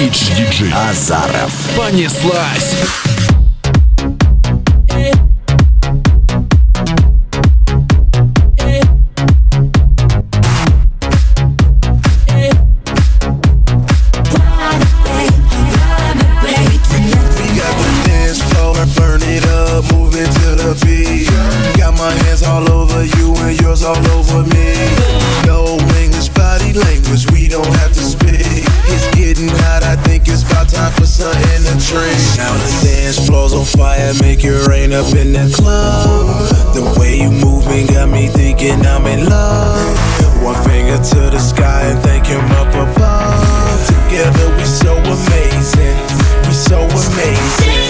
HDJ Азаров. Понеслась. All over you and yours all over me. No English body language, we don't have to speak. It's getting hot, I think it's about time for something to drink. Now the dance floor's on fire, make it rain up in the club. The way you moving got me thinking I'm in love. One finger to the sky and thank him up above. Together we so amazing, we so amazing.